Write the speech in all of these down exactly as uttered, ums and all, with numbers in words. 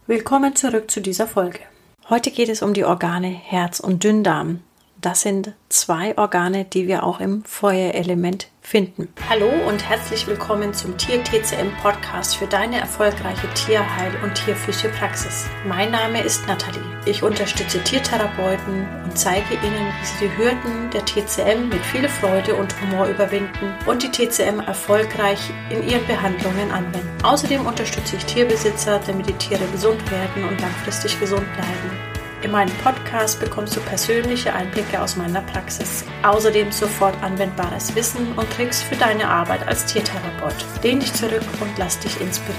Willkommen zurück zu dieser Folge. Heute geht es um die Organe Herz und Dünndarm. Das sind zwei Organe, die wir auch im Feuerelement finden. Hallo und herzlich willkommen zum Tier-T C M-Podcast für deine erfolgreiche Tierheil- und Tierphysiopraxis. Mein Name ist Nathalie. Ich unterstütze Tiertherapeuten und zeige ihnen, wie sie die Hürden der T C M mit viel Freude und Humor überwinden und die T C M erfolgreich in ihren Behandlungen anwenden. Außerdem unterstütze ich Tierbesitzer, damit die Tiere gesund werden und langfristig gesund bleiben. In meinem Podcast bekommst du persönliche Einblicke aus meiner Praxis. Außerdem sofort anwendbares Wissen und Tricks für deine Arbeit als Tiertherapeut. Lehn dich zurück und lass dich inspirieren.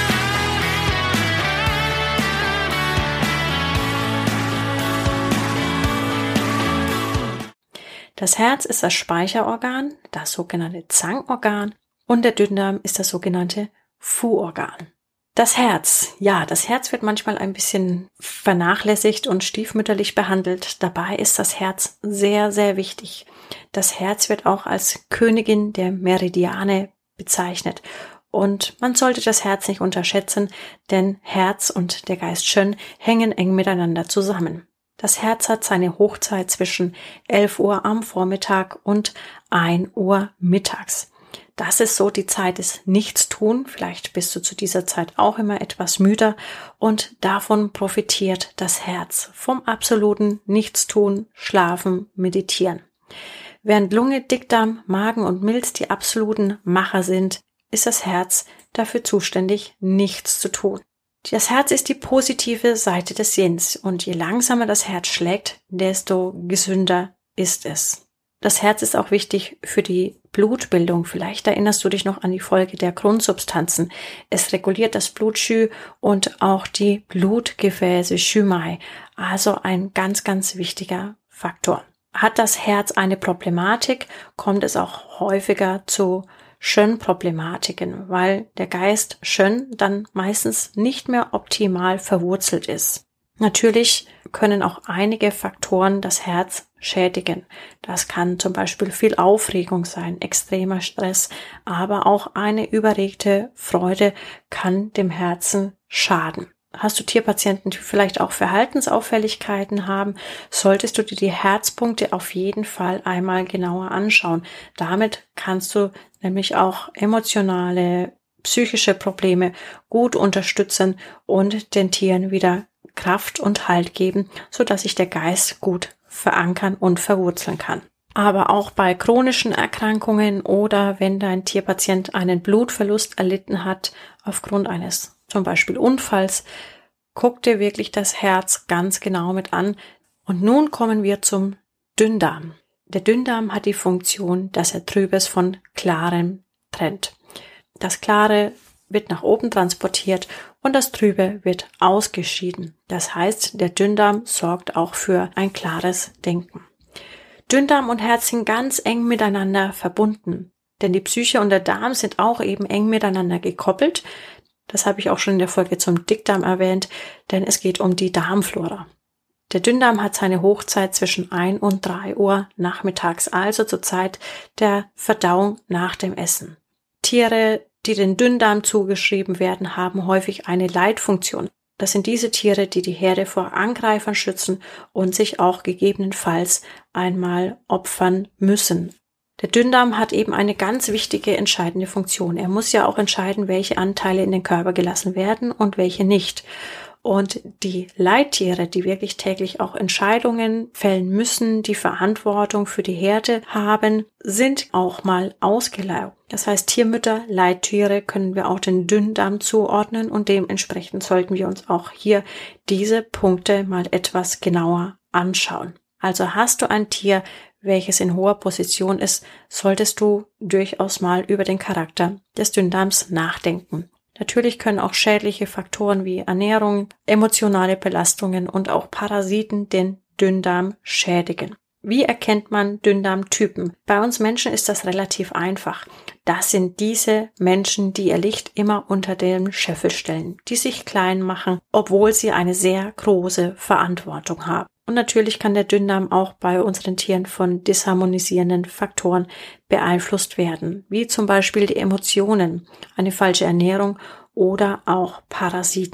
Das Herz ist das Speicherorgan, das sogenannte Zangorgan, und der Dünndarm ist das sogenannte Fu-Organ. Das Herz, ja, das Herz wird manchmal ein bisschen vernachlässigt und stiefmütterlich behandelt. Dabei ist das Herz sehr, sehr wichtig. Das Herz wird auch als Königin der Meridiane bezeichnet. Und man sollte das Herz nicht unterschätzen, denn Herz und der Geist Shön hängen eng miteinander zusammen. Das Herz hat seine Hochzeit zwischen elf Uhr am Vormittag und ein Uhr mittags. Das ist so die Zeit des Nichtstun. Vielleicht bist du zu dieser Zeit auch immer etwas müder und davon profitiert das Herz vom absoluten Nichtstun, Schlafen, Meditieren. Während Lunge, Dickdarm, Magen und Milz die absoluten Macher sind, ist das Herz dafür zuständig, nichts zu tun. Das Herz ist die positive Seite des Yins und je langsamer das Herz schlägt, desto gesünder ist es. Das Herz ist auch wichtig für die Blutbildung. Vielleicht erinnerst du dich noch an die Folge der Grundsubstanzen. Es reguliert das Blutschü und auch die Blutgefäße, Schümai. Also ein ganz, ganz wichtiger Faktor. Hat das Herz eine Problematik, kommt es auch häufiger zu Shön-Problematiken, weil der Geist Shön dann meistens nicht mehr optimal verwurzelt ist. Natürlich können auch einige Faktoren das Herz schädigen. Das kann zum Beispiel viel Aufregung sein, extremer Stress, aber auch eine überregte Freude kann dem Herzen schaden. Hast du Tierpatienten, die vielleicht auch Verhaltensauffälligkeiten haben, solltest du dir die Herzpunkte auf jeden Fall einmal genauer anschauen. Damit kannst du nämlich auch emotionale, psychische Probleme gut unterstützen und den Tieren wieder Kraft und Halt geben, sodass sich der Geist gut verankern und verwurzeln kann. Aber auch bei chronischen Erkrankungen oder wenn dein Tierpatient einen Blutverlust erlitten hat aufgrund eines zum Beispiel Unfalls, guck dir wirklich das Herz ganz genau mit an. Und nun kommen wir zum Dünndarm. Der Dünndarm hat die Funktion, dass er Trübes von Klarem trennt. Das Klare wird nach oben transportiert und das Trübe wird ausgeschieden. Das heißt, der Dünndarm sorgt auch für ein klares Denken. Dünndarm und Herz sind ganz eng miteinander verbunden, denn die Psyche und der Darm sind auch eben eng miteinander gekoppelt. Das habe ich auch schon in der Folge zum Dickdarm erwähnt, denn es geht um die Darmflora. Der Dünndarm hat seine Hochzeit zwischen ein und drei Uhr nachmittags, also zur Zeit der Verdauung nach dem Essen. Tiere, die den Dünndarm zugeschrieben werden, haben häufig eine Leitfunktion. Das sind diese Tiere, die die Herde vor Angreifern schützen und sich auch gegebenenfalls einmal opfern müssen. Der Dünndarm hat eben eine ganz wichtige, entscheidende Funktion. Er muss ja auch entscheiden, welche Anteile in den Körper gelassen werden und welche nicht. Und die Leittiere, die wirklich täglich auch Entscheidungen fällen müssen, die Verantwortung für die Herde haben, sind auch mal ausgelaugt. Das heißt, Tiermütter, Leittiere können wir auch den Dünndarm zuordnen und dementsprechend sollten wir uns auch hier diese Punkte mal etwas genauer anschauen. Also hast du ein Tier, welches in hoher Position ist, solltest du durchaus mal über den Charakter des Dünndarms nachdenken. Natürlich können auch schädliche Faktoren wie Ernährung, emotionale Belastungen und auch Parasiten den Dünndarm schädigen. Wie erkennt man Dünndarmtypen? Bei uns Menschen ist das relativ einfach. Das sind diese Menschen, die ihr Licht immer unter dem Scheffel stellen, die sich klein machen, obwohl sie eine sehr große Verantwortung haben. Und natürlich kann der Dünndarm auch bei unseren Tieren von disharmonisierenden Faktoren beeinflusst werden, wie zum Beispiel die Emotionen, eine falsche Ernährung oder auch Parasiten.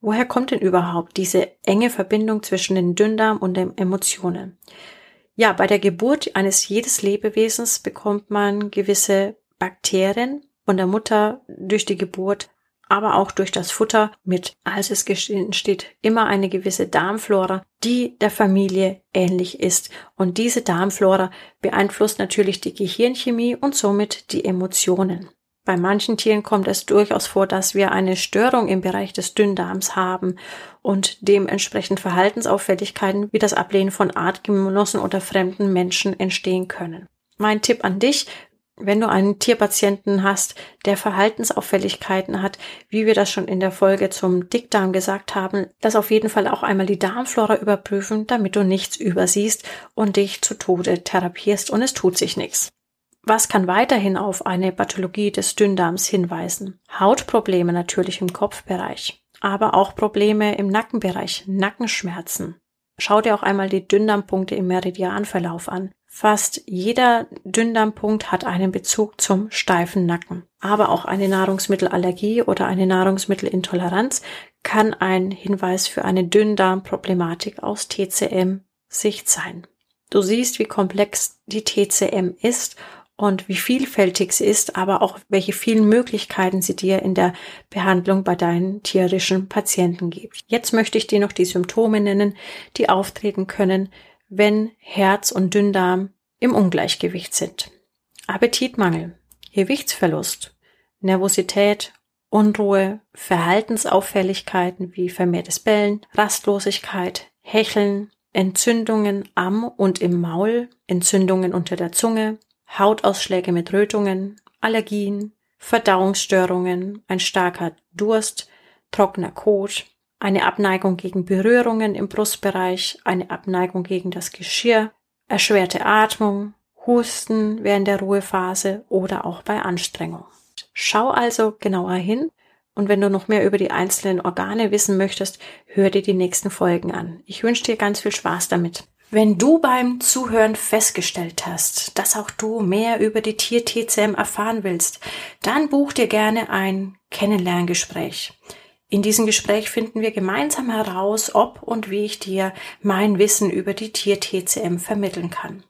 Woher kommt denn überhaupt diese enge Verbindung zwischen dem Dünndarm und den Emotionen? Ja, bei der Geburt eines jedes Lebewesens bekommt man gewisse Bakterien von der Mutter durch die Geburt, aber auch durch das Futter mit. Also es entsteht immer eine gewisse Darmflora, die der Familie ähnlich ist. Und diese Darmflora beeinflusst natürlich die Gehirnchemie und somit die Emotionen. Bei manchen Tieren kommt es durchaus vor, dass wir eine Störung im Bereich des Dünndarms haben und dementsprechend Verhaltensauffälligkeiten wie das Ablehnen von Artgenossen oder fremden Menschen entstehen können. Mein Tipp an dich: Wenn du einen Tierpatienten hast, der Verhaltensauffälligkeiten hat, wie wir das schon in der Folge zum Dickdarm gesagt haben, lass auf jeden Fall auch einmal die Darmflora überprüfen, damit du nichts übersiehst und dich zu Tode therapierst und es tut sich nichts. Was kann weiterhin auf eine Pathologie des Dünndarms hinweisen? Hautprobleme natürlich im Kopfbereich, aber auch Probleme im Nackenbereich, Nackenschmerzen. Schau dir auch einmal die Dünndarmpunkte im Meridianverlauf an. Fast jeder Dünndarmpunkt hat einen Bezug zum steifen Nacken. Aber auch eine Nahrungsmittelallergie oder eine Nahrungsmittelintoleranz kann ein Hinweis für eine Dünndarmproblematik aus T C M-Sicht sein. Du siehst, wie komplex die T C M ist und wie vielfältig sie ist, aber auch welche vielen Möglichkeiten sie dir in der Behandlung bei deinen tierischen Patienten gibt. Jetzt möchte ich dir noch die Symptome nennen, die auftreten können, wenn Herz und Dünndarm im Ungleichgewicht sind. Appetitmangel, Gewichtsverlust, Nervosität, Unruhe, Verhaltensauffälligkeiten wie vermehrtes Bellen, Rastlosigkeit, Hecheln, Entzündungen am und im Maul, Entzündungen unter der Zunge, Hautausschläge mit Rötungen, Allergien, Verdauungsstörungen, ein starker Durst, trockener Kot, eine Abneigung gegen Berührungen im Brustbereich, eine Abneigung gegen das Geschirr, erschwerte Atmung, Husten während der Ruhephase oder auch bei Anstrengung. Schau also genauer hin und wenn du noch mehr über die einzelnen Organe wissen möchtest, hör dir die nächsten Folgen an. Ich wünsche dir ganz viel Spaß damit. Wenn du beim Zuhören festgestellt hast, dass auch du mehr über die Tier-T C M erfahren willst, dann buch dir gerne ein Kennenlerngespräch. In diesem Gespräch finden wir gemeinsam heraus, ob und wie ich dir mein Wissen über die Tier-T C M vermitteln kann.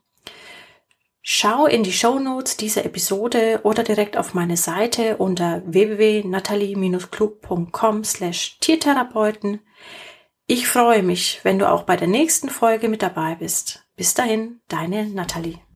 Schau in die Shownotes dieser Episode oder direkt auf meine Seite unter w w w punkt natalie Bindestrich klug punkt com slash Tiertherapeuten. Ich freue mich, wenn du auch bei der nächsten Folge mit dabei bist. Bis dahin, deine Natalie.